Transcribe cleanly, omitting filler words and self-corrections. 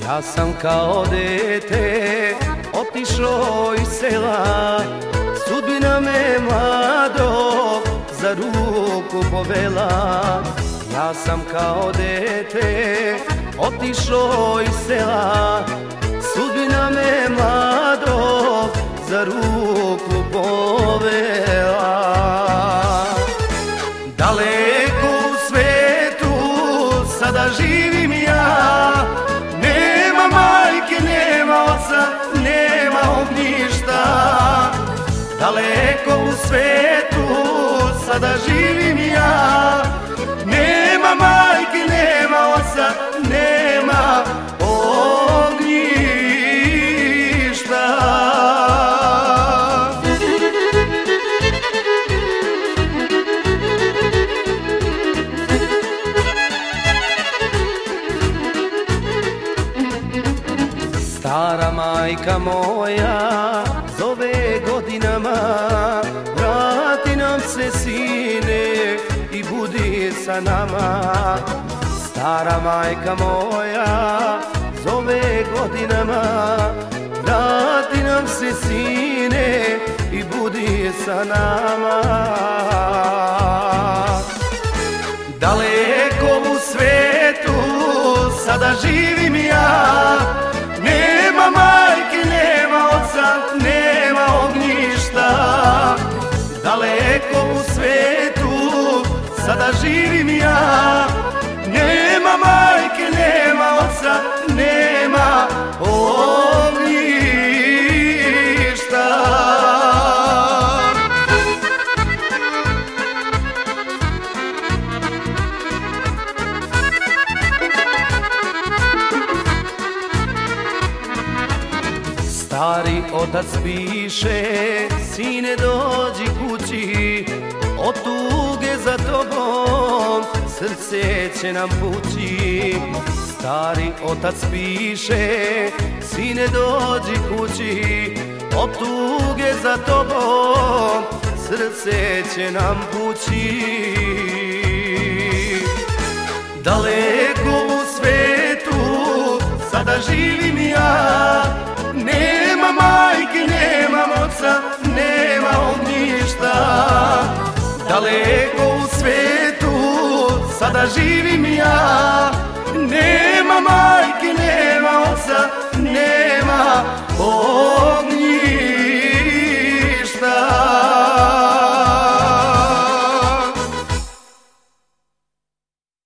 Ja sam kao dete otišao iz sela, sudbina me mladog za ruku povela. Ja sam kao dete otišao iz sela, sudbina me mladog za ruku povela. Daleko u svetu sada živim ja, nema majke, nema oca, nema ognjišta. Daleko u svetu sada živim ja, nema majke, nema oca, nema ognjišta. Stara majka moja zove godinama, vrati nam se sine i budi sa nama. Stara majka moja zove godinama, vrati nam se sine i budi sa nama. Daleko u svetu sada živim ja, nema majke, nema oca, nema ognjišta. Daleko u svetu sada živim ja, nema majke, nema oca, nema ognjišta. Stari otac piše, sine dođi kući, od tuge za tobom srce će nam pući. Stari otac piše, sine dođi kući, od tuge za tobom srce će nam pući. Daleko u svetu sada živim ja, nema majke, nema oca, nema ognjišta. Daleko u svetu sada živim ja, nema majke, nema oca, nema